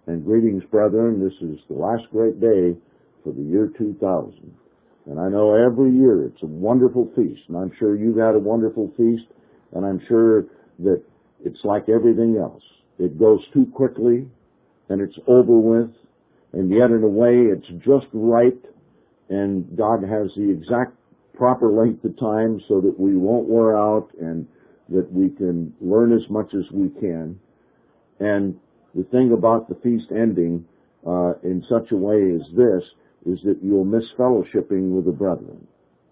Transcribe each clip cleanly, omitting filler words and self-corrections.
And greetings, brethren. This is the last great day for the year 2000. And I know every year it's a wonderful feast, and I'm sure you've had a wonderful feast, and I'm sure that it's like everything else. It goes too quickly, and it's over with, and yet in a way it's just right, and God has the exact proper length of time so that we won't wear out and that we can learn as much as we can. And the thing about the feast ending in such a way as this is that you'll miss fellowshipping with the brethren.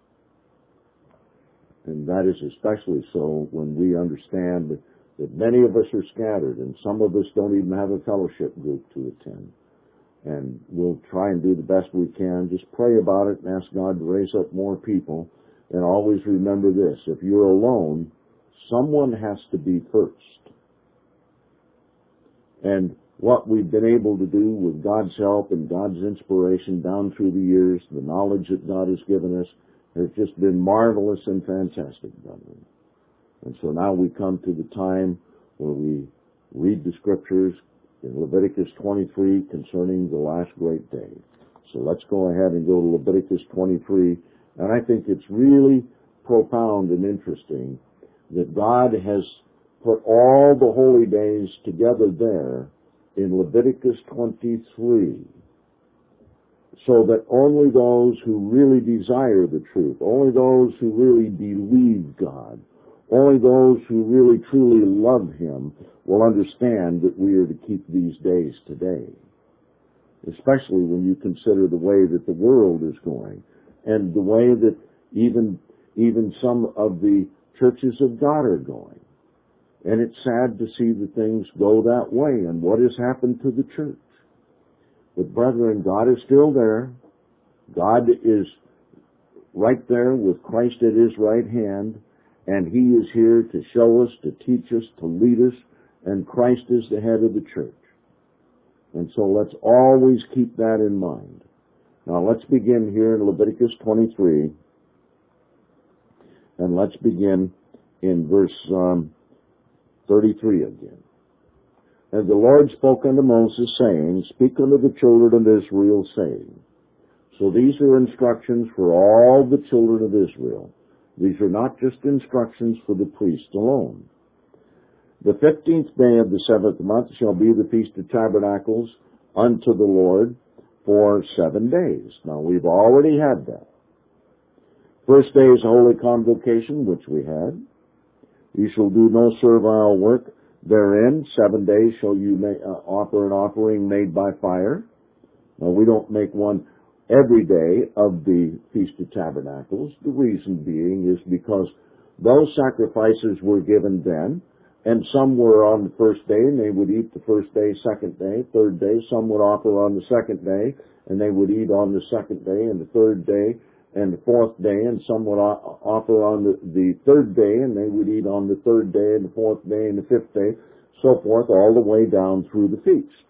And that is especially so when we understand that many of us are scattered and some of us don't even have a fellowship group to attend. And we'll try and do the best we can. Just pray about it and ask God to raise up more people. And always remember this: if you're alone, someone has to be first. And what we've been able to do with God's help and God's inspiration down through the years, the knowledge that God has given us, has just been marvelous and fantastic, brethren. And so now we come to the time where we read the scriptures in Leviticus 23 concerning the last great day. So let's go ahead and go to Leviticus 23. And I think it's really profound and interesting that God has put all the holy days together there in Leviticus 23, so that only those who really desire the truth, only those who really believe God, only those who really truly love Him will understand that we are to keep these days today, especially when you consider the way that the world is going and the way that even some of the churches of God are going. And it's sad to see the things go that way and what has happened to the church. But brethren, God is still there. God is right there with Christ at His right hand, and He is here to show us, to teach us, to lead us, and Christ is the head of the church. And so let's always keep that in mind. Now let's begin here in Leviticus 23, and let's begin in verse 33 again. And the Lord spoke unto Moses, saying, Speak unto the children of Israel, saying. So these are instructions for all the children of Israel. These are not just instructions for the priests alone. The 15th day of the 7th month shall be the Feast of Tabernacles unto the Lord for 7 days. Now, we've already had that. First day is a holy convocation, which we had. You shall do no servile work therein. 7 days shall you offer an offering made by fire. Now, we don't make one every day of the Feast of Tabernacles. The reason being is because those sacrifices were given then, and some were on the first day, and they would eat the first day, second day, third day. Some would offer on the second day, and they would eat on the second day and the third day and the fourth day, and some would offer on the third day, and they would eat on the third day and the fourth day and the fifth day, so forth, all the way down through the feast.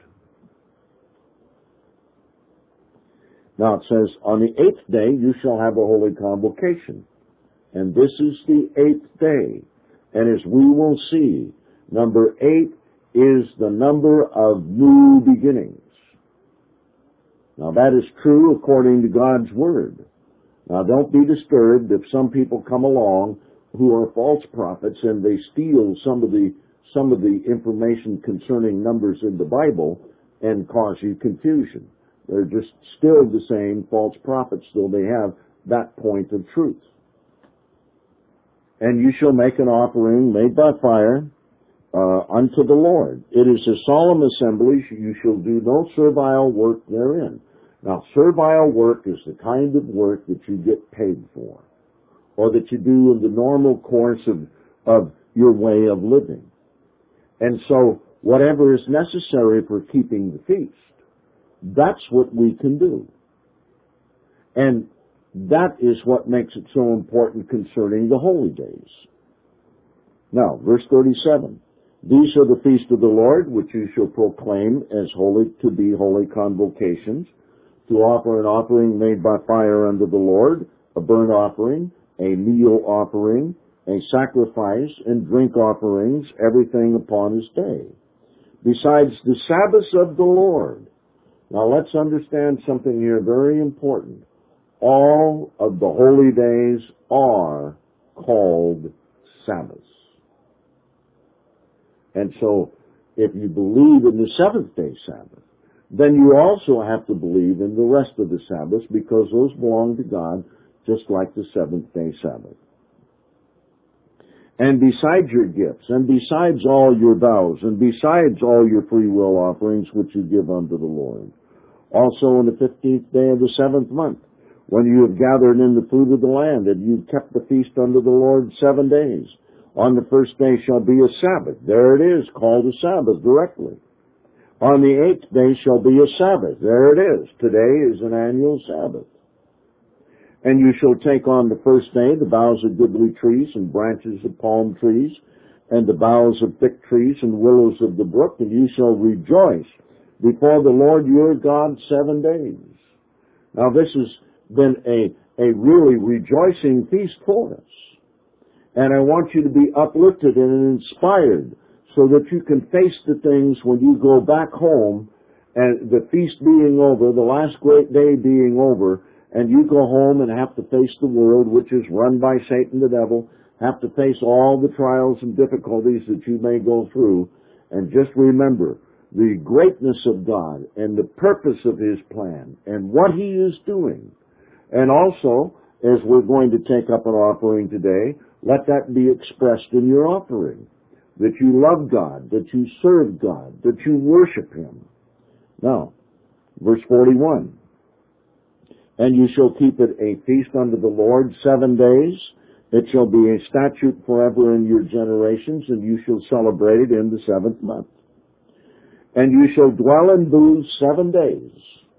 Now it says, On the 8th day you shall have a holy convocation, and this is the 8th day. And as we will see, number 8 is the number of new beginnings. Now that is true according to God's Word. Now don't be disturbed if some people come along who are false prophets and they steal some of the information concerning numbers in the Bible and cause you confusion. They're just still the same false prophets, though they have that point of truth. And you shall make an offering made by fire unto the Lord. It is a solemn assembly. You shall do no servile work therein. Now, servile work is the kind of work that you get paid for, or that you do in the normal course of your way of living. And so, whatever is necessary for keeping the feast, that's what we can do. And that is what makes it so important concerning the holy days. Now, verse 37. These are the feast of the Lord, which you shall proclaim as holy to be holy convocations, to offer an offering made by fire unto the Lord, a burnt offering, a meal offering, a sacrifice, and drink offerings, everything upon his day. besides the Sabbaths of the Lord. Now let's understand something here very important. All of the holy days are called Sabbaths. And so, if you believe in the seventh-day Sabbath, then you also have to believe in the rest of the Sabbaths, because those belong to God, just like the seventh-day Sabbath. And besides your gifts, and besides all your vows, and besides all your free will offerings which you give unto the Lord, also on the 15th day of the 7th month, when you have gathered in the fruit of the land, and you kept the feast unto the Lord 7 days, on the first day shall be a Sabbath. There it is, called a Sabbath directly. On the 8th day shall be a Sabbath. There it is. Today is an annual Sabbath. And you shall take on the first day the boughs of goodly trees and branches of palm trees, and the boughs of thick trees and willows of the brook, and you shall rejoice before the Lord your God 7 days. Now this has been a really rejoicing feast for us. And I want you to be uplifted and inspired, so that you can face the things when you go back home, and the feast being over, the last great day being over, and you go home and have to face the world, which is run by Satan the devil, have to face all the trials and difficulties that you may go through, and just remember the greatness of God and the purpose of His plan and what He is doing. And also, as we're going to take up an offering today, let that be expressed in your offering. That you love God, that you serve God, that you worship Him. Now, verse 41. And you shall keep it a feast unto the Lord 7 days. It shall be a statute forever in your generations, and you shall celebrate it in the 7th month. And you shall dwell in booths 7 days.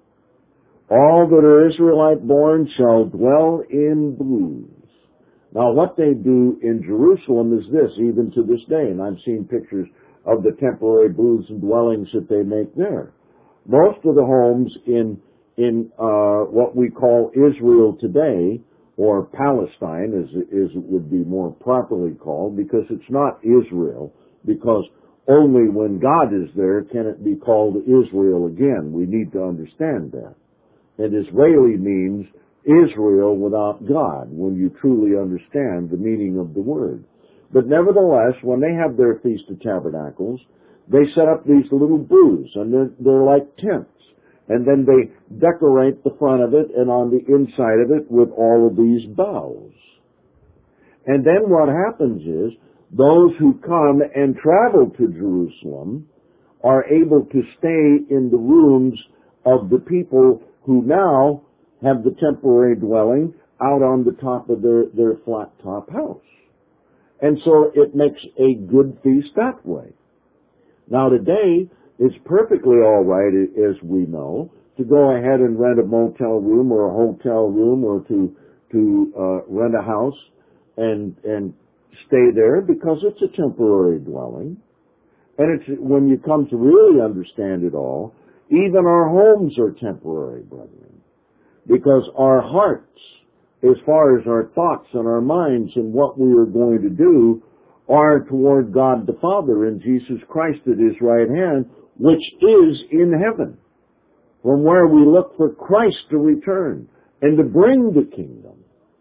All that are Israelite born shall dwell in booths. Now, what they do in Jerusalem is this, even to this day, and I've seen pictures of the temporary booths and dwellings that they make there. Most of the homes in what we call Israel today, or Palestine, as it would be more properly called, because it's not Israel, because only when God is there can it be called Israel again. We need to understand that. And Israeli means Israel without God, when you truly understand the meaning of the word. But nevertheless, when they have their Feast of Tabernacles, they set up these little booths, and they're like tents. And then they decorate the front of it and on the inside of it with all of these boughs. And then what happens is, those who come and travel to Jerusalem are able to stay in the rooms of the people who now have the temporary dwelling out on the top of their flat top house. And so it makes a good feast that way. Now today, it's perfectly all right, as we know, to go ahead and rent a motel room or a hotel room, or to rent a house and stay there, because it's a temporary dwelling. And it's, when you come to really understand it all, even our homes are temporary, brethren. Because our hearts, as far as our thoughts and our minds and what we are going to do, are toward God the Father and Jesus Christ at His right hand, which is in heaven, from where we look for Christ to return and to bring the kingdom.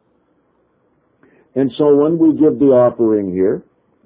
And so when we give the offering here,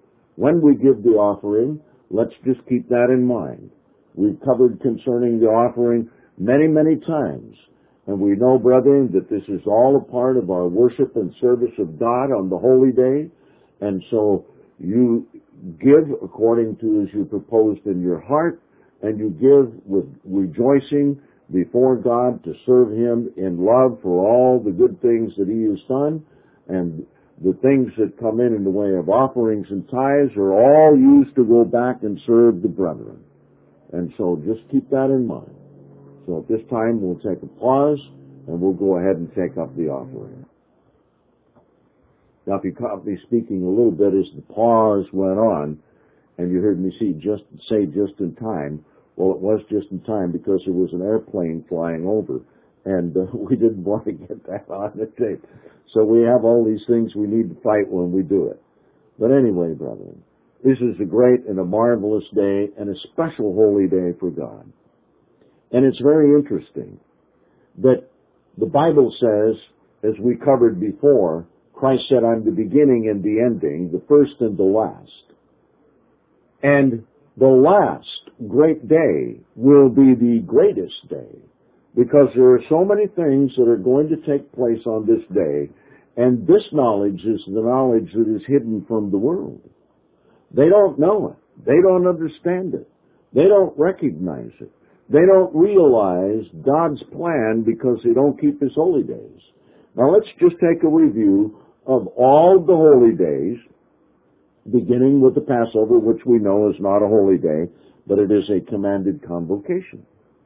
let's just keep that in mind. We've covered concerning the offering many, many times. And we know, brethren, that this is all a part of our worship and service of God on the holy day. And so you give according to as you proposed in your heart, and you give with rejoicing before God to serve Him in love for all the good things that He has done. And the things that come in the way of offerings and tithes are all used to go back and serve the brethren. And so just keep that in mind. So at this time, we'll take a pause, and we'll go ahead and take up the offering. Now, if you caught me speaking a little bit as the pause went on, and you heard me say just in time, well, it was just in time because there was an airplane flying over, and we didn't want to get that on the tape. So we have all these things we need to fight when we do it. But anyway, brethren, This is a great and a marvelous day and a special holy day for God. And it's very interesting that the Bible says, as we covered before, Christ said, I'm the beginning and the ending, the first and the last. And the last great day will be the greatest day, because there are so many things that are going to take place on this day, and this knowledge is the knowledge that is hidden from the world. They don't know it. They don't understand it. They don't recognize it. They don't realize God's plan because they don't keep His holy days. Now let's just take a review of all the holy days, beginning with the Passover, which we know is not a holy day, but it is a commanded convocation.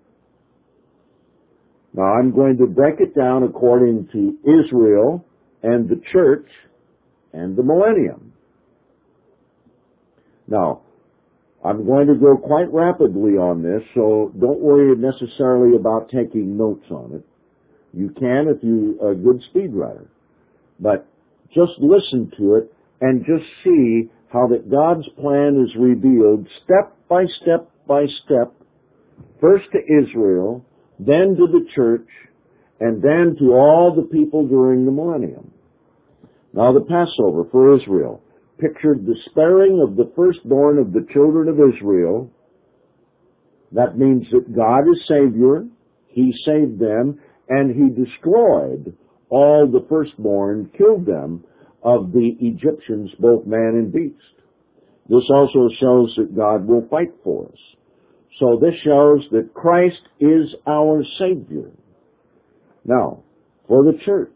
Now I'm going to break it down according to Israel and the church and the millennium. Now, I'm going to go quite rapidly on this, so don't worry necessarily about taking notes on it. You can if you're a good speed writer. But just listen to it and just see how that God's plan is revealed step by step by step, first to Israel, then to the church, and then to all the people during the millennium. Now the Passover for Israel pictured the sparing of the firstborn of the children of Israel. That means that God is Savior, He saved them, and He destroyed all the firstborn, killed them, of the Egyptians, both man and beast. This also shows that God will fight for us. So this shows that Christ is our Savior. Now, for the church,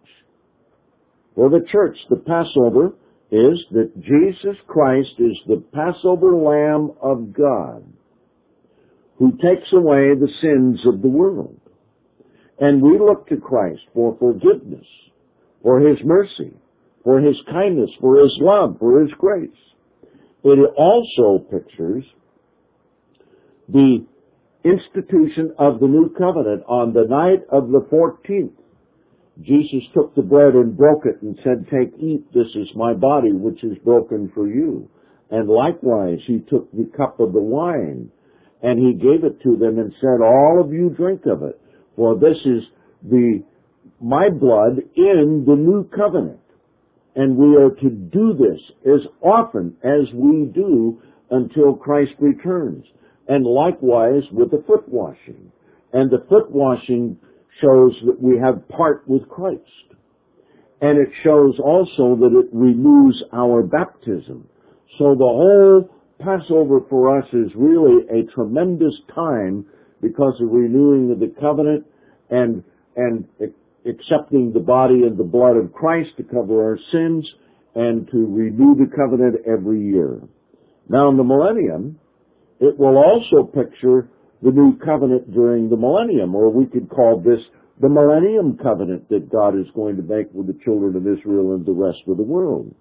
the Passover is that Jesus Christ is the Passover Lamb of God who takes away the sins of the world. And we look to Christ for forgiveness, for His mercy, for His kindness, for His love, for His grace. It also pictures the institution of the new covenant on the night of the 14th. Jesus took the bread and broke it and said, take, eat, this is my body which is broken for you. And likewise, He took the cup of the wine and He gave it to them and said, all of you drink of it, for this is my blood in the new covenant. And we are to do this as often as we do until Christ returns. And likewise with the foot washing. And the foot washing shows that we have part with Christ. And it shows also that it renews our baptism. So the whole Passover for us is really a tremendous time because of renewing of the covenant and accepting the body and the blood of Christ to cover our sins and to renew the covenant every year. Now in the millennium, it will also picture the new covenant during the millennium, or we could call this the millennium covenant that God is going to make with the children of Israel and the rest of the world.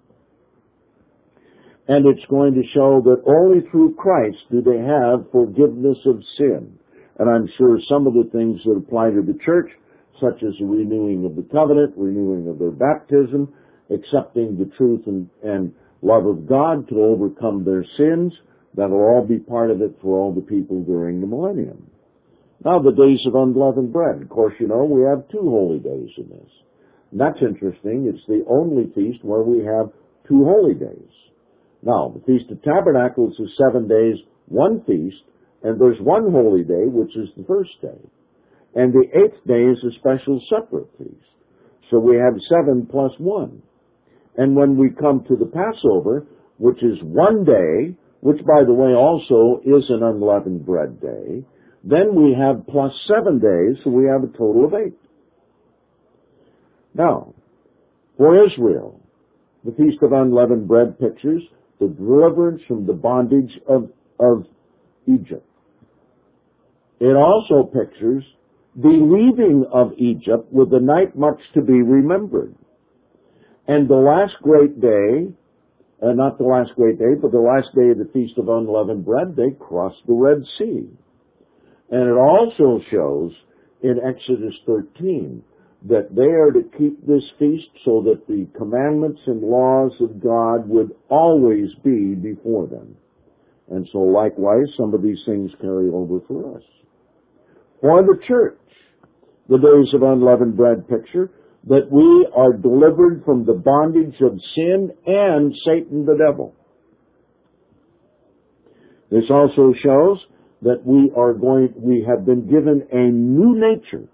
And it's going to show that only through Christ do they have forgiveness of sin. And I'm sure some of the things that apply to the church, such as the renewing of the covenant, renewing of their baptism, accepting the truth and love of God to overcome their sins, that'll all be part of it for all the people during the millennium. Now, the days of unleavened bread. Of course, you know, we have 2 holy days in this. And that's interesting. It's the only feast where we have 2 holy days. Now, the Feast of Tabernacles is 7 days, 1 feast, and there's 1 holy day, which is the first day. And the 8th day is a special separate feast. So we have 7 plus 1. And when we come to the Passover, which is 1 day, which, by the way, also is an unleavened bread day, then we have plus 7 days, so we have a total of 8. Now, for Israel, the Feast of Unleavened Bread pictures the deliverance from the bondage of Egypt. It also pictures the leaving of Egypt with the night much to be remembered. And the last great day, not the last great day, but the last day of the Feast of Unleavened Bread, they crossed the Red Sea. And it also shows in Exodus 13 that they are to keep this feast so that the commandments and laws of God would always be before them. And so likewise, some of these things carry over for us. For the church, the days of unleavened bread picture that we are delivered from the bondage of sin and Satan the devil. This also shows that we have been given a new nature,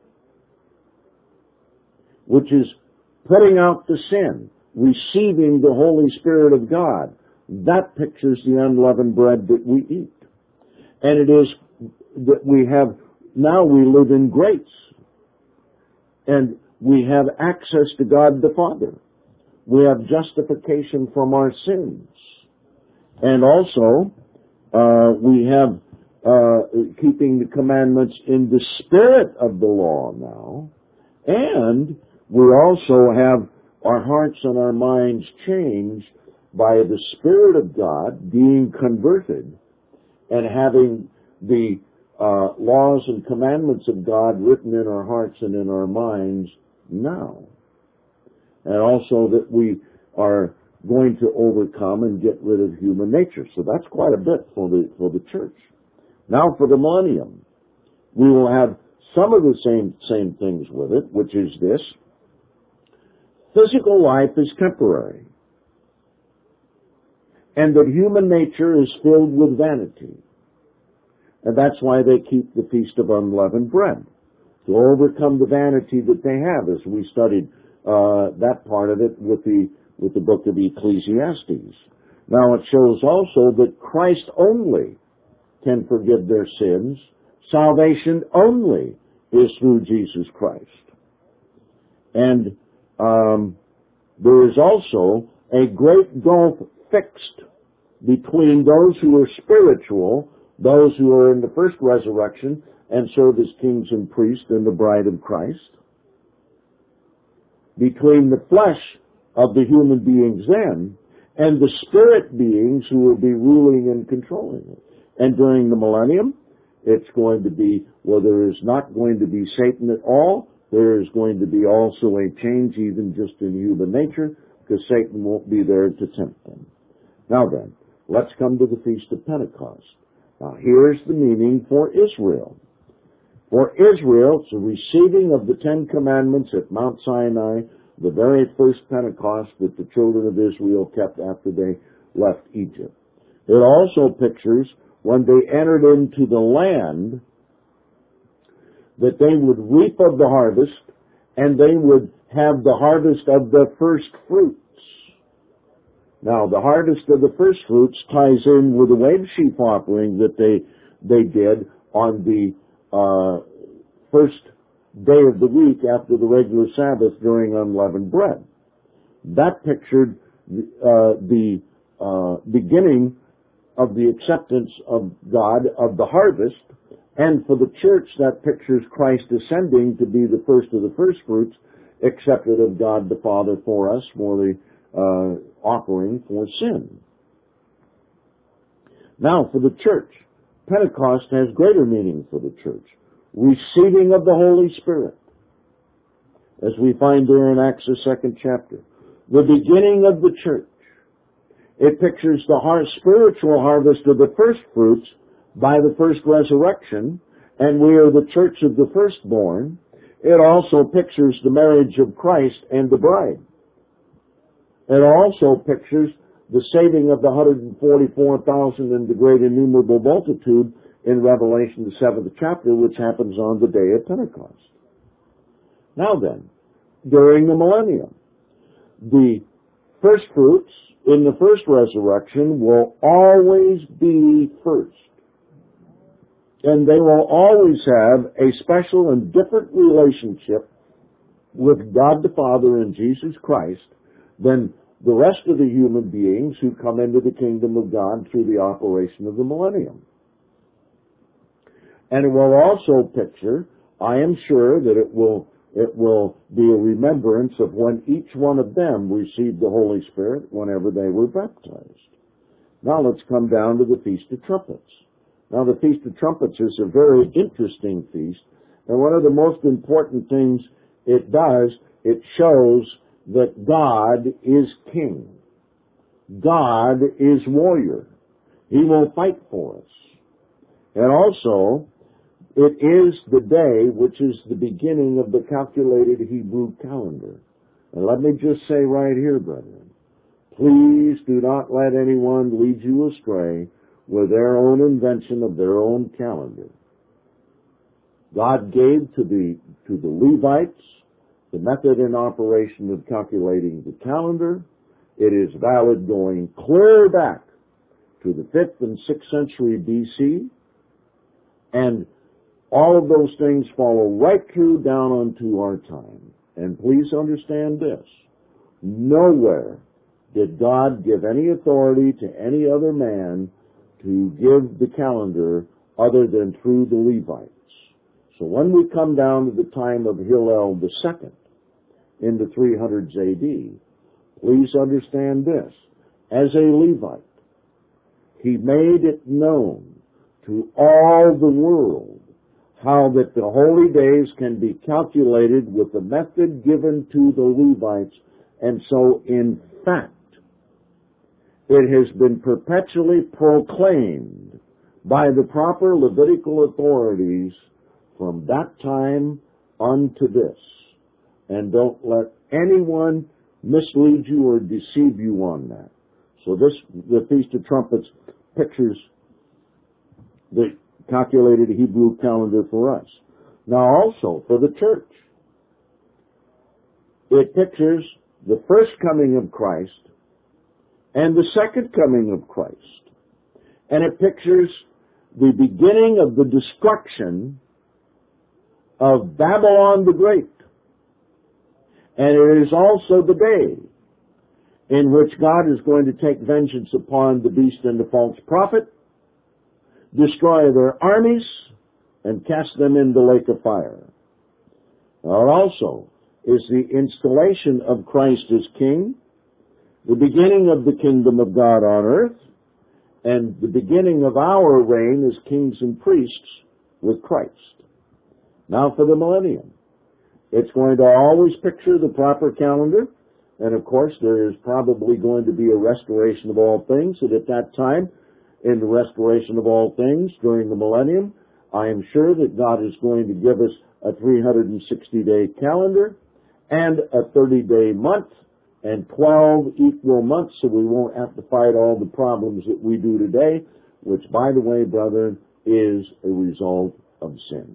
which is putting out the sin, receiving the Holy Spirit of God. That pictures the unleavened bread that we eat. And it is that now we live in grace. And we have access to God the Father. We have justification from our sins. And also, we have keeping the commandments in the spirit of the law now. And we also have our hearts and our minds changed by the Spirit of God being converted and having the laws and commandments of God written in our hearts and in our minds now. And also that we are going to overcome and get rid of human nature. So that's quite a bit for the church. Now for the millennium, we will have some of the same things with it, which is this. Physical life is temporary, and that human nature is filled with vanity. And that's why they keep the Feast of Unleavened Bread, to overcome the vanity that they have, as we studied that part of it with the book of Ecclesiastes. Now it shows also that Christ only can forgive their sins. Salvation only is through Jesus Christ. And there is also a great gulf fixed between those who are spiritual, those who are in the first resurrection and serve as kings and priests and the bride of Christ, between the flesh of the human beings then and the spirit beings who will be ruling and controlling it. And during the millennium, it's going to be, well, there is not going to be Satan at all. There is going to be also a change even just in human nature, because Satan won't be there to tempt them. Now then, let's come to the Feast of Pentecost. Now here's the meaning for Israel. For Israel, it's the receiving of the Ten Commandments at Mount Sinai, the very first Pentecost that the children of Israel kept after they left Egypt. It also pictures when they entered into the land that they would reap of the harvest, and they would have the harvest of the first fruits. Now, the harvest of the first fruits ties in with the wave sheaf offering that they did on the first day of the week after the regular Sabbath during unleavened bread. That pictured the beginning of the acceptance of God of the harvest, and for the church that pictures Christ ascending to be the first of the first fruits accepted of God the Father for us for the offering for sin. Now for the church, Pentecost has greater meaning for the church. Receiving of the Holy Spirit, as we find there in Acts the 2nd chapter. The beginning of the church. It pictures the spiritual harvest of the first fruits by the first resurrection, and we are the church of the firstborn. It also pictures the marriage of Christ and the bride. It also pictures the saving of the 144,000 and the great innumerable multitude in Revelation the 7th chapter, which happens on the day of Pentecost. Now then, during the millennium, the first fruits in the first resurrection will always be first. And they will always have a special and different relationship with God the Father and Jesus Christ than the rest of the human beings who come into the kingdom of God through the operation of the millennium. And it will also picture, I am sure that it will be a remembrance of when each one of them received the Holy Spirit whenever they were baptized. Now let's come down to the Feast of Trumpets. Now the Feast of Trumpets is a very interesting feast, and one of the most important things it does, it shows that God is king. God is warrior. He will fight for us. And also, it is the day which is the beginning of the calculated Hebrew calendar. And let me just say right here, brethren, please do not let anyone lead you astray with their own invention of their own calendar. God gave to the Levites the method and operation of calculating the calendar. It is valid going clear back to the 5th and 6th century BC, and all of those things follow right through down onto our time. And please understand this. Nowhere did God give any authority to any other man to give the calendar other than through the Levites. So when we come down to the time of Hillel II in the 300s AD, please understand this. As a Levite, he made it known to all the world how that the holy days can be calculated with the method given to the Levites. And so, in fact, it has been perpetually proclaimed by the proper Levitical authorities from that time unto this. And don't let anyone mislead you or deceive you on that. So the Feast of Trumpets pictures the calculated Hebrew calendar for us. Now also for the church, it pictures the first coming of Christ and the second coming of Christ. And it pictures the beginning of the destruction of Babylon the Great. And it is also the day in which God is going to take vengeance upon the beast and the false prophet, destroy their armies, and cast them in the lake of fire. Now, it also is the installation of Christ as King, the beginning of the kingdom of God on earth, and the beginning of our reign as kings and priests with Christ. Now for the millennium. It's going to always picture the proper calendar, and of course there is probably going to be a restoration of all things, and at that time, in the restoration of all things during the millennium, I am sure that God is going to give us a 360-day calendar and a 30-day month and 12 equal months, so we won't have to fight all the problems that we do today, which, by the way, brethren, is a result of sin.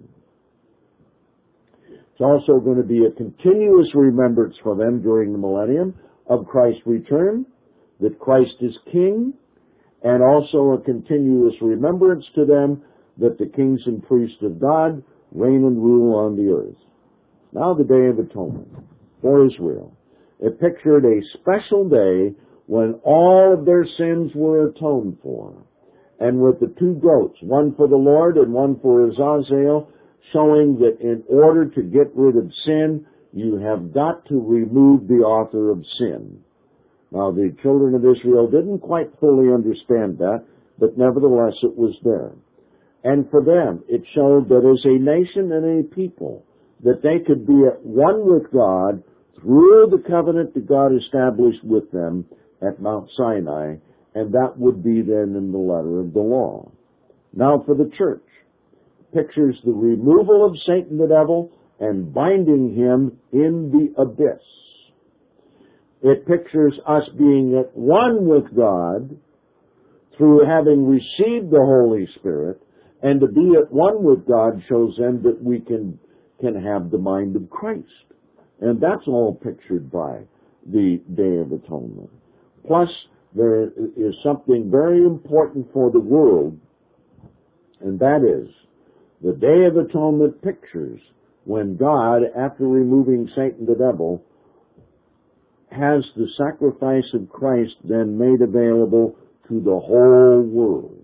It's also going to be a continuous remembrance for them during the millennium of Christ's return, that Christ is King, and also a continuous remembrance to them that the kings and priests of God reign and rule on the earth. Now the Day of Atonement for Israel. It pictured a special day when all of their sins were atoned for. And with the two goats, one for the Lord and one for Azazel, showing that in order to get rid of sin, you have got to remove the author of sin. Now, the children of Israel didn't quite fully understand that, but nevertheless it was there. And for them, it showed that as a nation and a people, that they could be at one with God through the covenant that God established with them at Mount Sinai, and that would be then in the letter of the law. Now for the church, pictures the removal of Satan the devil and binding him in the abyss. It pictures us being at one with God through having received the Holy Spirit, and to be at one with God shows them that we can have the mind of Christ. And that's all pictured by the Day of Atonement. Plus, there is something very important for the world, and that is the Day of Atonement pictures when God, after removing Satan the devil, has the sacrifice of Christ then made available to the whole world.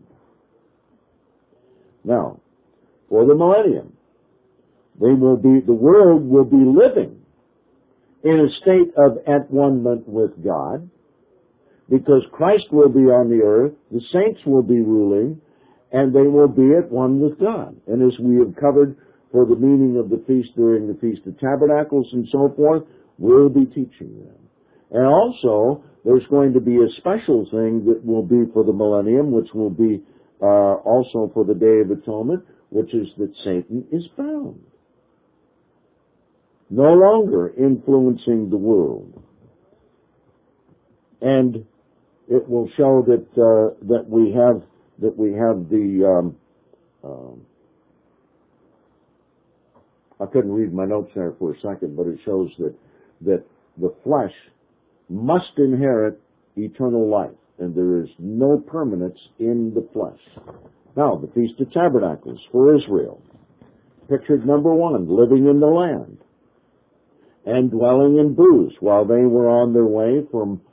Now, for the millennium, the world will be living in a state of at-one-ment with God, because Christ will be on the earth, the saints will be ruling, and they will be at one with God. And as we have covered for the meaning of the feast during the Feast of Tabernacles and so forth, we'll be teaching them. And also, there's going to be a special thing that will be for the millennium, which will be also for the Day of Atonement, which is that Satan is bound, no longer influencing the world. And it will show that we have the I couldn't read my notes there for a second, but it shows that the flesh must inherit eternal life, and there is no permanence in the flesh. Now, the Feast of Tabernacles for Israel. Pictured number 1, living in the land and dwelling in booths while they were on their way from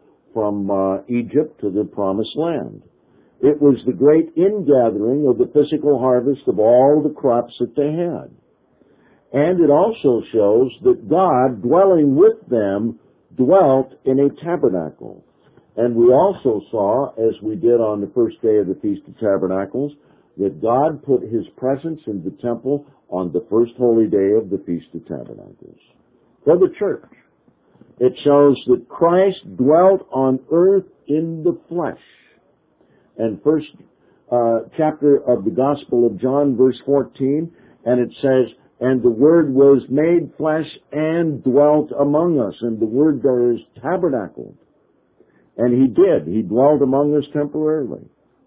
Egypt to the Promised Land. It was the great ingathering of the physical harvest of all the crops that they had. And it also shows that God, dwelling with them, dwelt in a tabernacle. And we also saw, as we did on the first day of the Feast of Tabernacles, that God put His presence in the temple on the first holy day of the Feast of Tabernacles. For the church, it shows that Christ dwelt on earth in the flesh. And first chapter of the Gospel of John, verse 14, and it says, and the Word was made flesh and dwelt among us. And the word there is tabernacled. And He did. He dwelt among us temporarily.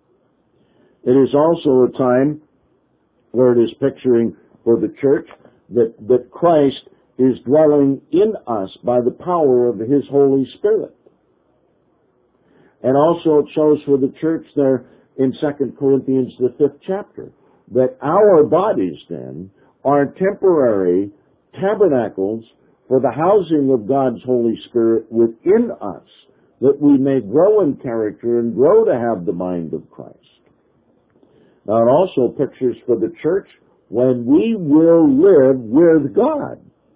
It is also a time where it is picturing for the church that Christ is dwelling in us by the power of His Holy Spirit. And also it shows for the church there in 2 Corinthians, the 5th chapter, that our bodies then are temporary tabernacles for the housing of God's Holy Spirit within us, that we may grow in character and grow to have the mind of Christ. Now it also pictures for the church when we will live with God,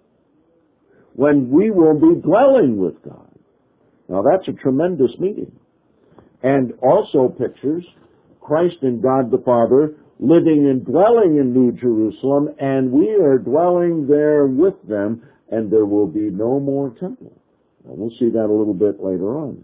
when we will be dwelling with God. Now that's a tremendous meeting. And also pictures Christ and God the Father living and dwelling in New Jerusalem, and we are dwelling there with them, and there will be no more temple. Now, we'll see that a little bit later on.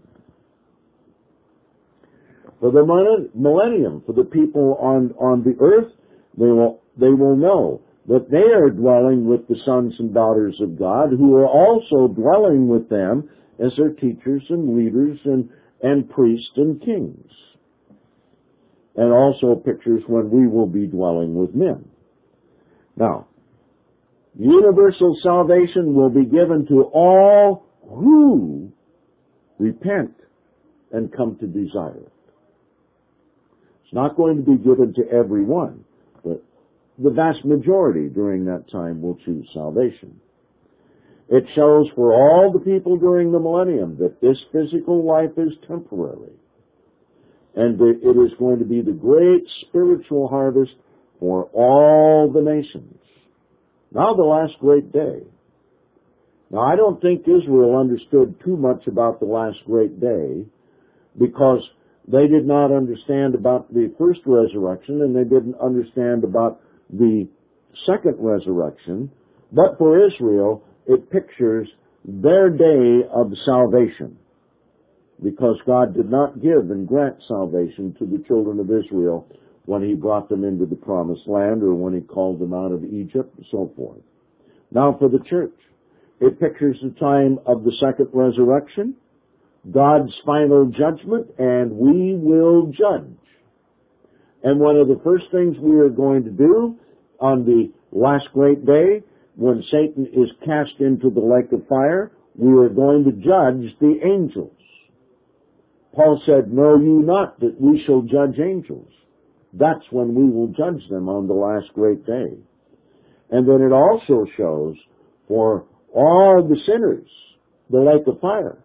For the millennium, for the people on the earth, they will know that they are dwelling with the sons and daughters of God, who are also dwelling with them as their teachers and leaders and priests and kings. And also pictures when we will be dwelling with men. Now, universal salvation will be given to all who repent and come to desire it. It's not going to be given to everyone, but the vast majority during that time will choose salvation. It shows for all the people during the millennium that this physical life is temporary. And it is going to be the great spiritual harvest for all the nations. Now the last great day. Now I don't think Israel understood too much about the last great day, because they did not understand about the first resurrection and they didn't understand about the second resurrection. But for Israel, it pictures their day of salvation, because God did not give and grant salvation to the children of Israel when He brought them into the Promised Land or when He called them out of Egypt and so forth. Now for the church, it pictures the time of the second resurrection, God's final judgment, and we will judge. And one of the first things we are going to do on the last great day, when Satan is cast into the lake of fire, we are going to judge the angels. Paul said, know you not that we shall judge angels. That's when we will judge them on the last great day. And then it also shows for all the sinners the lake of fire,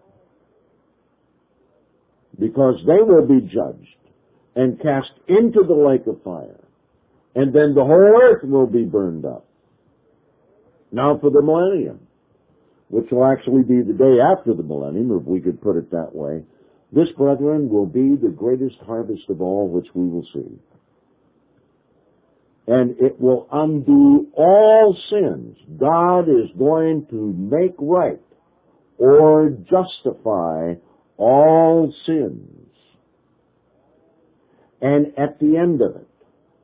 because they will be judged and cast into the lake of fire. And then the whole earth will be burned up. Now for the millennium, which will actually be the day after the millennium, if we could put it that way, this, brethren, will be the greatest harvest of all which we will see. and it will undo all sins. God is going to make right or justify all sins. And at the end of it,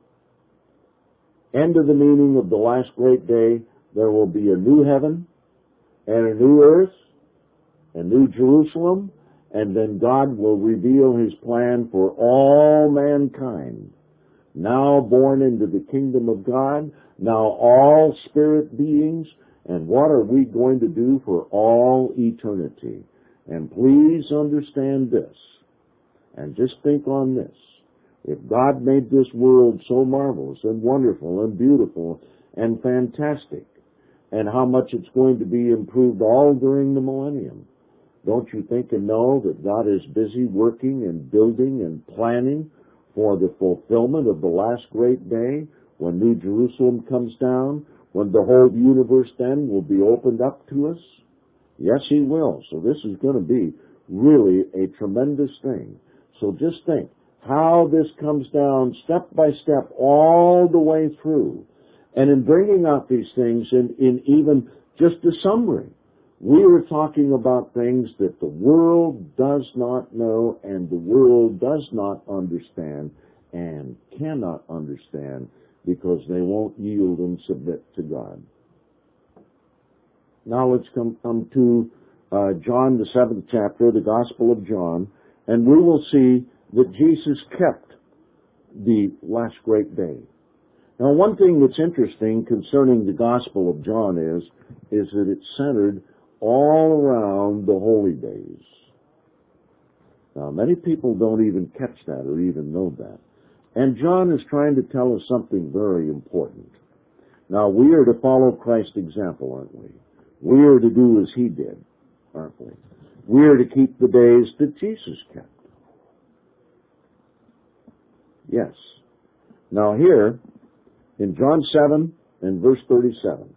end of the meaning of the last great day, there will be a new heaven and a new earth, a new Jerusalem, and then God will reveal His plan for all mankind, now born into the kingdom of God, now all spirit beings, and what are we going to do for all eternity? And please understand this, and just think on this. If God made this world so marvelous and wonderful and beautiful and fantastic, and how much it's going to be improved all during the millennium, don't you think and know that God is busy working and building and planning for the fulfillment of the last great day, when New Jerusalem comes down, when the whole universe then will be opened up to us? Yes, He will. So this is going to be really a tremendous thing. So just think how this comes down step by step all the way through. And in bringing out these things in even just a summary, we are talking about things that the world does not know and the world does not understand and cannot understand because they won't yield and submit to God. Now let's come to John, the 7th chapter, the Gospel of John, and we will see that Jesus kept the last great day. Now, one thing that's interesting concerning the Gospel of John is that it's centered all around the holy days. Now, many people don't even catch that or even know that. And John is trying to tell us something very important. Now, we are to follow Christ's example, aren't we? We are to do as He did, aren't we? We are to keep the days that Jesus kept. Yes. Now here, in John 7 and verse 37.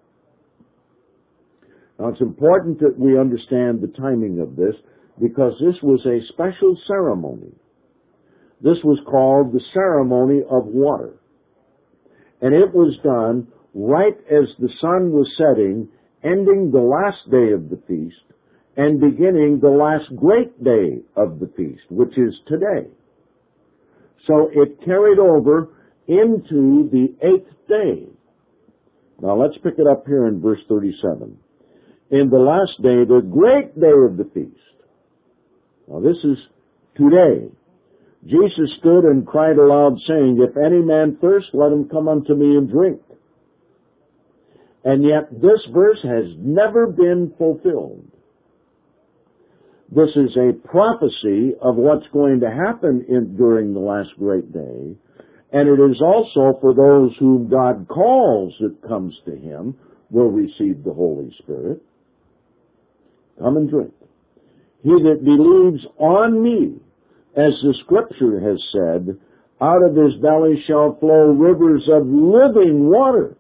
Now it's important that we understand the timing of this, because this was a special ceremony. This was called the ceremony of water. And it was done right as the sun was setting, ending the last day of the feast, and beginning the last great day of the feast, which is today. So it carried over into the 8th day. Now let's pick it up here in verse 37. In the last day, the great day of the feast. Now this is today. Jesus stood and cried aloud, saying, If any man thirst, let him come unto me and drink. And yet this verse has never been fulfilled. This is a prophecy of what's going to happen during the last great day, and it is also for those whom God calls that comes to Him will receive the Holy Spirit. Come and drink. He that believes on me, as the Scripture has said, out of his belly shall flow rivers of living water.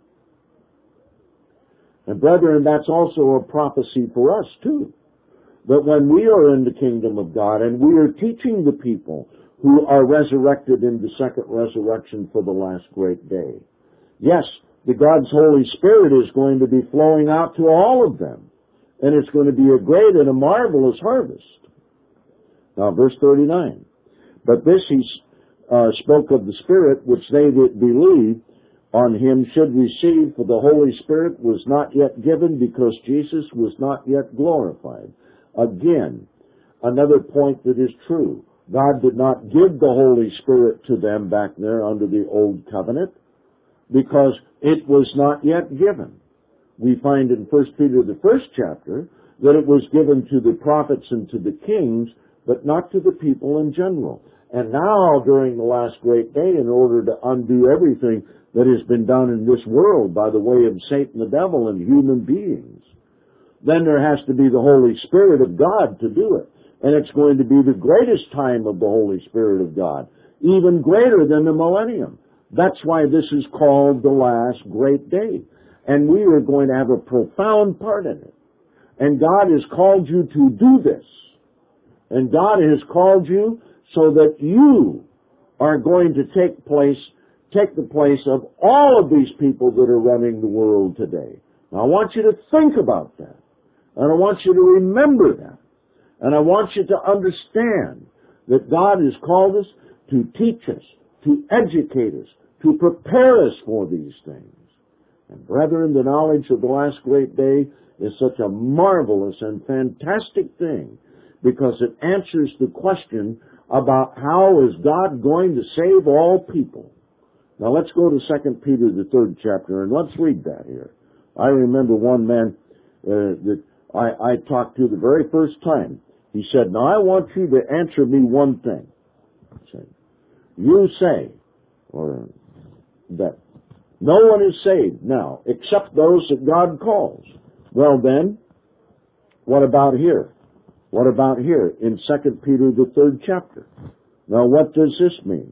And brethren, that's also a prophecy for us too. That when we are in the kingdom of God and we are teaching the people who are resurrected in the second resurrection for the last great day, yes, the God's Holy Spirit is going to be flowing out to all of them. And it's going to be a great and a marvelous harvest. Now, verse 39. But this He spoke of the Spirit, which they that believe on Him should receive, for the Holy Spirit was not yet given, because Jesus was not yet glorified. Again, another point that is true. God did not give the Holy Spirit to them back there under the old covenant because it was not yet given. We find in 1 Peter, the 1st chapter, that it was given to the prophets and to the kings, but not to the people in general. And now, during the last great day, in order to undo everything that has been done in this world by the way of Satan, the devil, and human beings, then there has to be the Holy Spirit of God to do it. And it's going to be the greatest time of the Holy Spirit of God, even greater than the millennium. That's why this is called the last great day. And we are going to have a profound part in it. And God has called you to do this. And God has called you so that you are going to take place take the place of all of these people that are running the world today. Now, I want you to think about that. And I want you to remember that. And I want you to understand that God has called us to teach us, to educate us, to prepare us for these things. And brethren, the knowledge of the last great day is such a marvelous and fantastic thing because it answers the question about how is God going to save all people. Now let's go to 2 Peter, the 3rd chapter, and let's read that here. I remember one man that I talked to the very first time. He said, now I want you to answer me one thing. He said, you say, or that no one is saved now except those that God calls. Well then, what about here? What about here in 2 Peter, the 3rd chapter? Now what does this mean?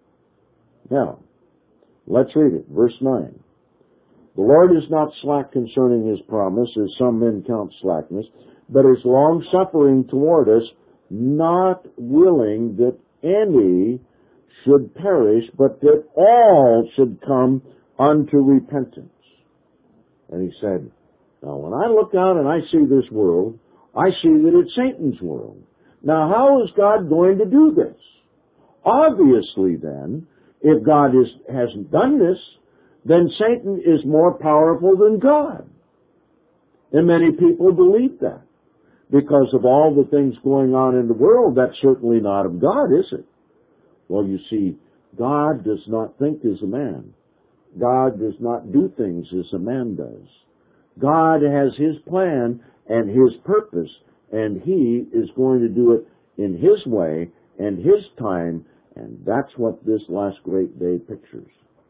Now, let's read it. Verse 9. The Lord is not slack concerning his promise, as some men count slackness, but is long-suffering toward us, not willing that any should perish, but that all should come unto repentance. And he said, now when I look out and I see this world, I see that it's Satan's world. Now how is God going to do this? Obviously then, if God hasn't done this, then Satan is more powerful than God. And many people believe that. Because of all the things going on in the world, that's certainly not of God, is it? Well, you see, God does not think as a man. God does not do things as a man does. God has his plan and his purpose, and he is going to do it in his way and his time, and that's what this last great day pictures.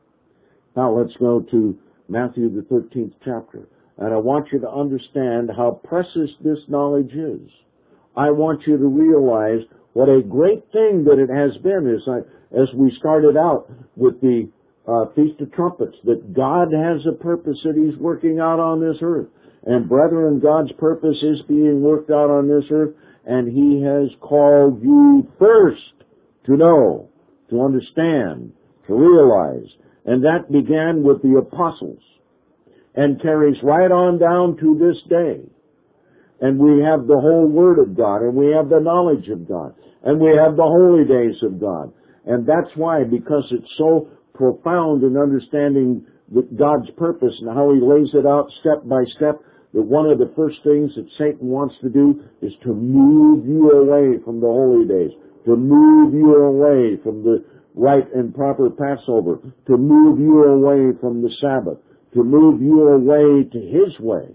Now let's go to Matthew the 13th chapter. And I want you to understand how precious this knowledge is. I want you to realize what a great thing that it has been as we started out with the Feast of Trumpets, that God has a purpose that he's working out on this earth. And brethren, God's purpose is being worked out on this earth, and he has called you first to know, to understand, to realize. And that began with the apostles and carries right on down to this day. And we have the whole Word of God, and we have the knowledge of God, and we have the holy days of God. And that's why, because it's so profound in understanding God's purpose and how he lays it out step by step, that one of the first things that Satan wants to do is to move you away from the holy days, to move you away from the right and proper Passover, to move you away from the Sabbath, to move you away to his way,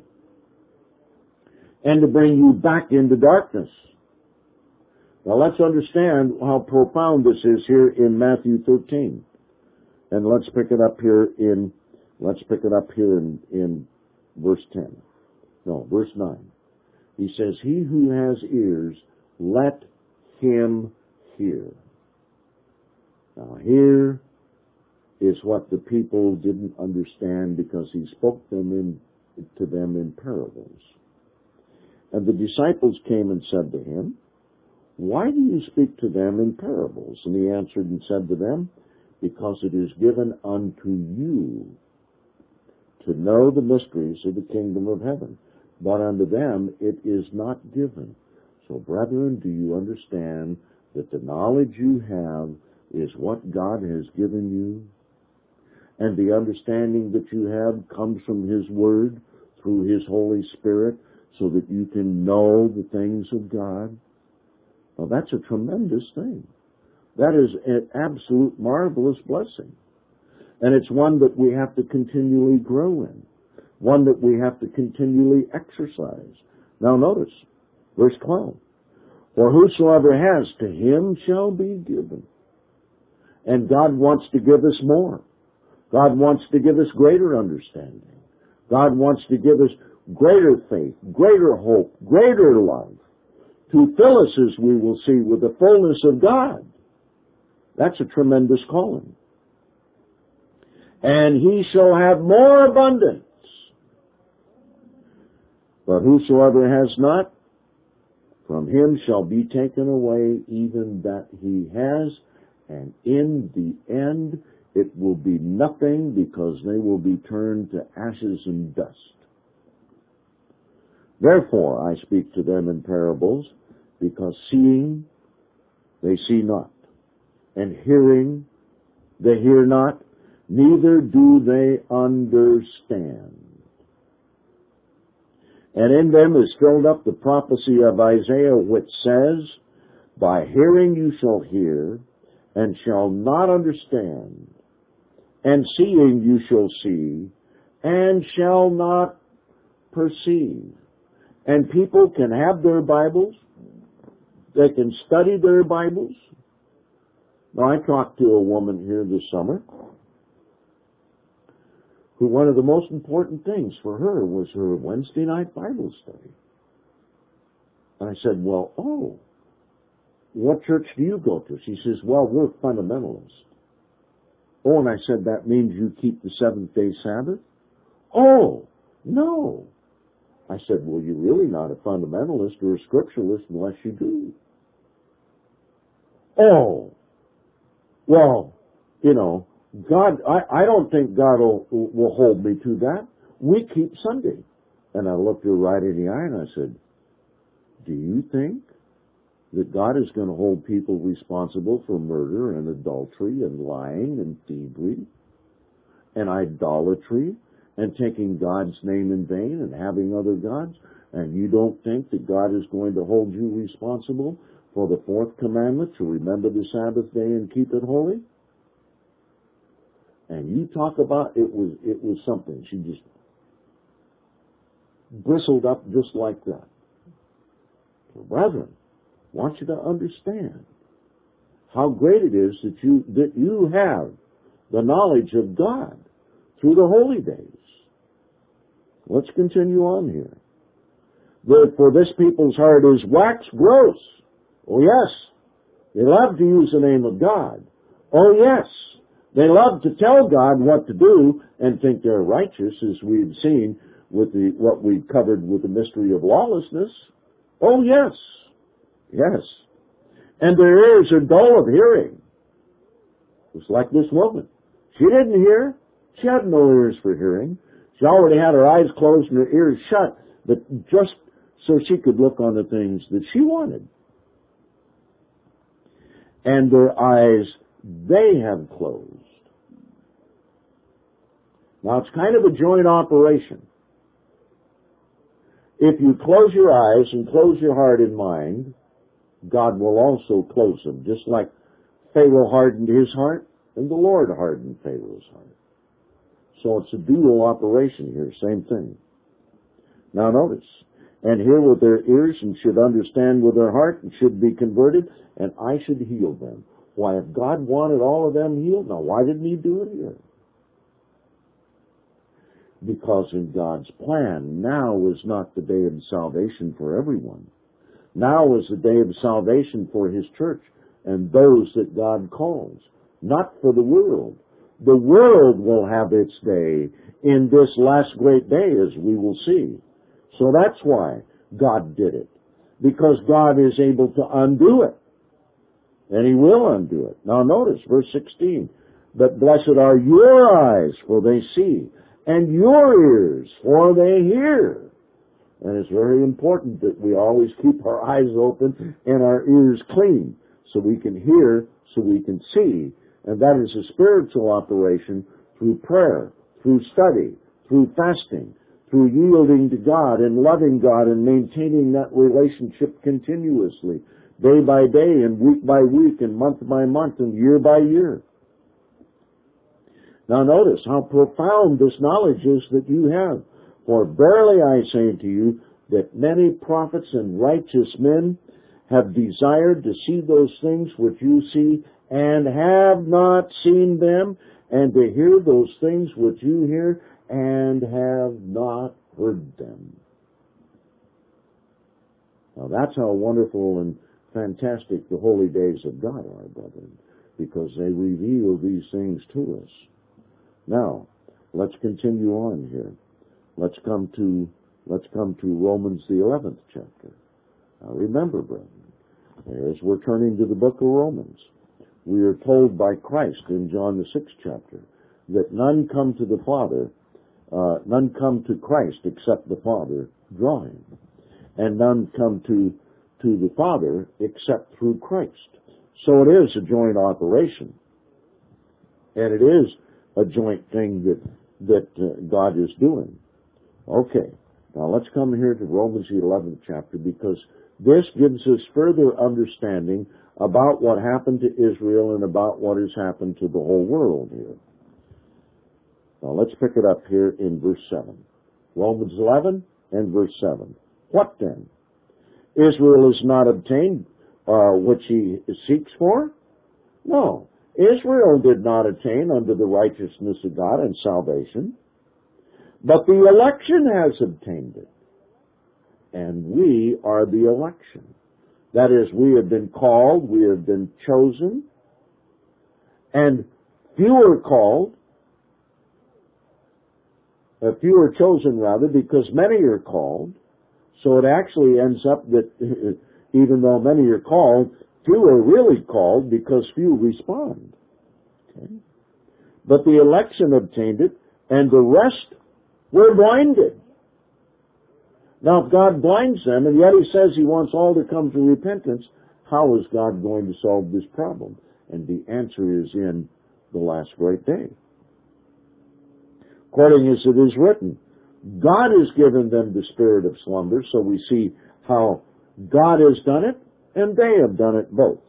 and to bring you back into darkness. Now let's understand how profound this is here in Matthew 13. And let's pick it up here in verse 10. No, verse 9. He says, he who has ears, let him hear. Now here is what the people didn't understand, because he spoke to them in parables. And the disciples came and said to him, why do you speak to them in parables? And he answered and said to them, because it is given unto you to know the mysteries of the kingdom of heaven, but unto them it is not given. So, brethren, do you understand that the knowledge you have is what God has given you? And the understanding that you have comes from his Word through his Holy Spirit, so that you can know the things of God? Well, that's a tremendous thing. That is an absolute marvelous blessing. And it's one that we have to continually grow in, one that we have to continually exercise. Now notice, verse 12. For whosoever has, to him shall be given. And God wants to give us more. God wants to give us greater understanding. God wants to give us greater faith, greater hope, greater love, to fill us, as we will see, with the fullness of God. That's a tremendous calling. And he shall have more abundance. But whosoever has not, from him shall be taken away even that he has, and in the end it will be nothing, because they will be turned to ashes and dust. Therefore I speak to them in parables, because seeing they see not, and hearing they hear not, neither do they understand. And in them is filled up the prophecy of Isaiah, which says, by hearing you shall hear, and shall not understand, and seeing you shall see, and shall not perceive. And people can have their Bibles, they can study their Bibles. Now, I talked to a woman here this summer who one of the most important things for her was her Wednesday night Bible study. And I said, well, what church do you go to? She says, well, we're fundamentalists. Oh, and I said, that means you keep the seventh-day Sabbath? Oh, no. I said, well, you're really not a fundamentalist or a scripturalist unless you do. Oh, well, God, I don't think God will hold me to that. We keep Sunday. And I looked her right in the eye and I said, do you think that God is going to hold people responsible for murder and adultery and lying and thievery and idolatry and taking God's name in vain and having other gods? And you don't think that God is going to hold you responsible for the fourth commandment, to remember the Sabbath day and keep it holy? And you talk about it was something. She just bristled up just like that. So, brethren, I want you to understand how great it is that you have the knowledge of God through the holy days. Let's continue on here. For this people's heart is wax gross. Oh, yes. They love to use the name of God. Oh, yes. They love to tell God what to do and think they're righteous, as we've seen with what we covered with the mystery of lawlessness. Oh, yes. Yes. And their ears are dull of hearing. It's like this woman. She didn't hear. She had no ears for hearing. She already had her eyes closed and her ears shut, but just so she could look on the things that she wanted. And their eyes they have closed. Now, it's kind of a joint operation. If you close your eyes and close your heart and mind, God will also close them, just like Pharaoh hardened his heart and the Lord hardened Pharaoh's heart. So it's a dual operation here, same thing. Now notice, and hear with their ears and should understand with their heart and should be converted, and I should heal them. Why, if God wanted all of them healed, now why didn't he do it here? Because in God's plan, now is not the day of salvation for everyone. Now is the day of salvation for his church and those that God calls, not for the world. The world will have its day in this last great day, as we will see. So that's why God did it, because God is able to undo it, and he will undo it. Now notice verse 16, but blessed are your eyes, for they see, and your ears, for they hear. And it's very important that we always keep our eyes open and our ears clean, so we can hear, so we can see. And that is a spiritual operation through prayer, through study, through fasting, through yielding to God and loving God and maintaining that relationship continuously, day by day and week by week and month by month and year by year. Now notice how profound this knowledge is that you have. For verily I say to you that many prophets and righteous men have desired to see those things which you see and have not seen them, and to hear those things which you hear and have not heard them. Now that's how wonderful and fantastic the holy days of God are, brethren, because they reveal these things to us. Now, let's continue on here. Let's come to Romans the 11th chapter. Now remember, brethren, as we're turning to the book of Romans, We are told by Christ in John the 6th chapter that none come to the Father, none come to Christ except the Father draw him, and none come to the Father except through Christ. So it is a joint operation, and it is a joint thing that God is doing. Okay, now let's come here to Romans the 11th chapter, because this gives us further understanding about what happened to Israel and about what has happened to the whole world here. Now let's pick it up here in verse 7. Romans 11 and verse 7. What then? Israel has not obtained which he seeks for? No. Israel did not attain unto the righteousness of God and salvation, but the election has obtained it. And we are the election. That is, we have been called, we have been chosen, and few are called, few are chosen rather, because many are called. So it actually ends up that even though many are called, few are really called because few respond. Okay? But the election obtained it, and the rest were blinded. Now, if God blinds them, and yet he says he wants all to come to repentance, how is God going to solve this problem? And the answer is in the last great day. According as it is written, God has given them the spirit of slumber, so we see how God has done it, and they have done it both.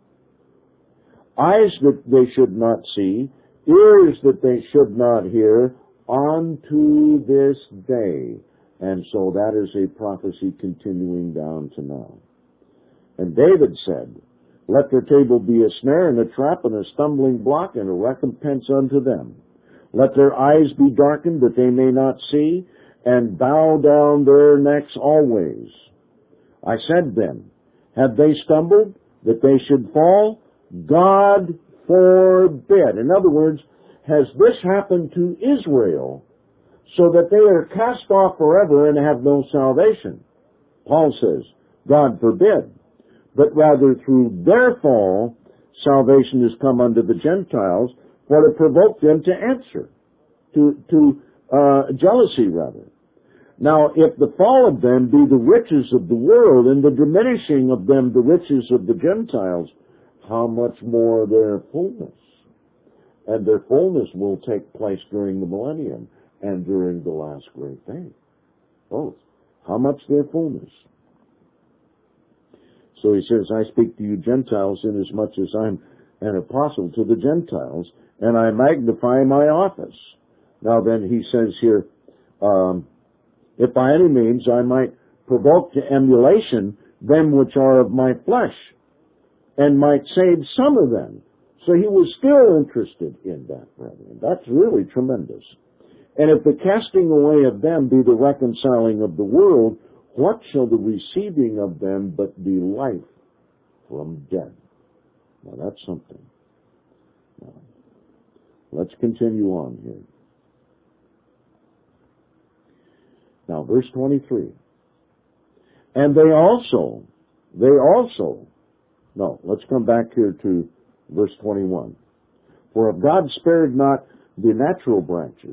Eyes that they should not see, ears that they should not hear, unto this day. And so that is a prophecy continuing down to now. And David said, let their table be a snare and a trap and a stumbling block and a recompense unto them. Let their eyes be darkened that they may not see, and bow down their necks always. I said then, have they stumbled that they should fall? God forbid. In other words, has this happened to Israel so that they are cast off forever and have no salvation? Paul says, God forbid. But rather through their fall, salvation has come unto the Gentiles, for to provoke them to answer, to jealousy rather. Now, if the fall of them be the riches of the world, and the diminishing of them the riches of the Gentiles, how much more their fullness? And their fullness will take place during the millennium and during the last great day. Both. How much their fullness? So he says, I speak to you Gentiles inasmuch as I'm an apostle to the Gentiles, and I magnify my office. Now then, he says here, if by any means I might provoke to emulation them which are of my flesh, and might save some of them. So he was still interested in that, brethren. That's really tremendous. And if the casting away of them be the reconciling of the world, what shall the receiving of them but be life from death? Now that's something. Now, let's continue on here. Now, verse 23. And let's come back here to verse 21. For if God spared not the natural branches,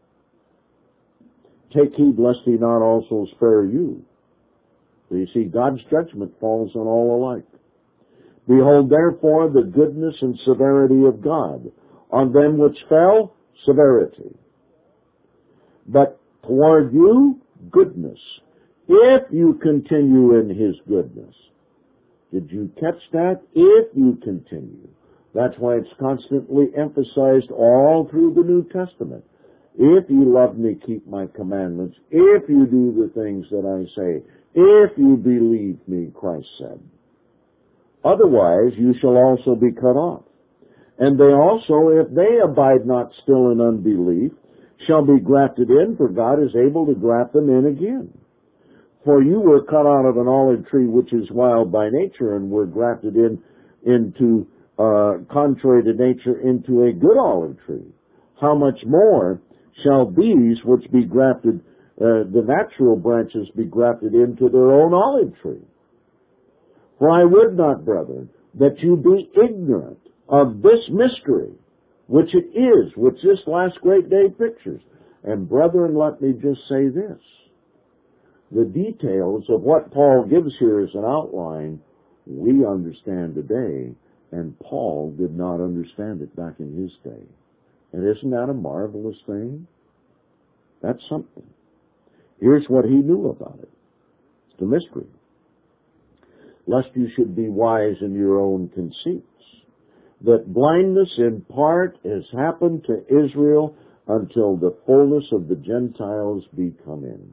take heed lest he not also spare you. So you see, God's judgment falls on all alike. Behold, therefore, the goodness and severity of God. On them which fell, severity. But toward you, goodness, if you continue in his goodness. Did you catch that? If you continue. That's why it's constantly emphasized all through the New Testament. If you love me, keep my commandments. If you do the things that I say. If you believe me, Christ said. Otherwise, you shall also be cut off. And they also, if they abide not still in unbelief, shall be grafted in, for God is able to graft them in again. For you were cut out of an olive tree which is wild by nature, and were grafted into contrary to nature, into a good olive tree. How much more shall these which be grafted, the natural branches, be grafted into their own olive tree? For I would not, brethren, that you be ignorant of this mystery, which it is, which this last great day pictures. And brethren, let me just say this. The details of what Paul gives here as an outline, we understand today, and Paul did not understand it back in his day. And isn't that a marvelous thing? That's something. Here's what he knew about it. It's the mystery. Lest you should be wise in your own conceits, that blindness in part has happened to Israel until the fullness of the Gentiles be come in.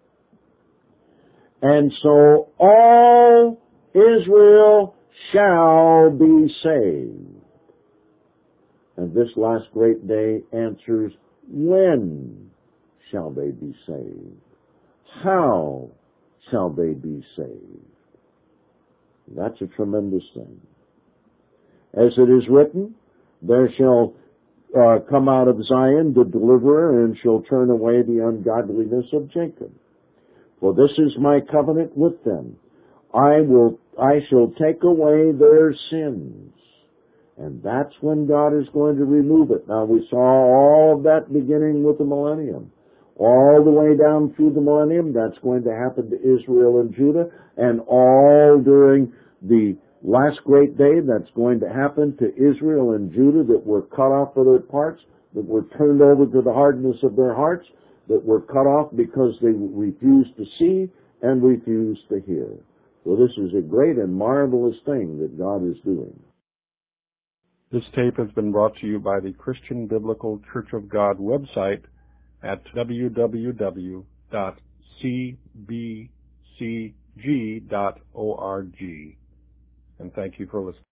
And so all Israel shall be saved. And this last great day answers, when shall they be saved? How shall they be saved? That's a tremendous thing. As it is written, there shall come out of Zion the deliverer, and shall turn away the ungodliness of Jacob. For this is my covenant with them. I shall take away their sins. And that's when God is going to remove it. Now, we saw all of that beginning with the millennium. All the way down through the millennium, that's going to happen to Israel and Judah, and all during the last great day, that's going to happen to Israel and Judah that were cut off of their parts, that were turned over to the hardness of their hearts, that were cut off because they refused to see and refused to hear. So this is a great and marvelous thing that God is doing. This tape has been brought to you by the Christian Biblical Church of God website at www.cbcg.org. And thank you for listening.